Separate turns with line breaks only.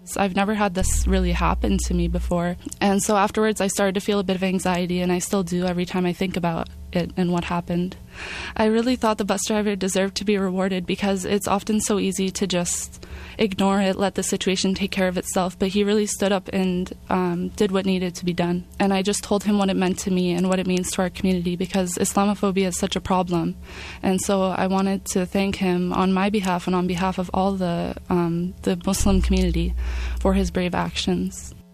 So I've never had this really happen to me before. And so afterwards I started to feel a bit of anxiety, and I still do every time I think about it and what happened. I really thought the bus driver deserved to be rewarded because it's often so easy to just ignore it, let the situation take care of itself, but he really stood up and did what needed to be done. And I just told him what it meant to me and what it means to our community, because Islamophobia is such a problem. And so I wanted to thank him on my behalf and on behalf of all the Muslim community for his brave actions.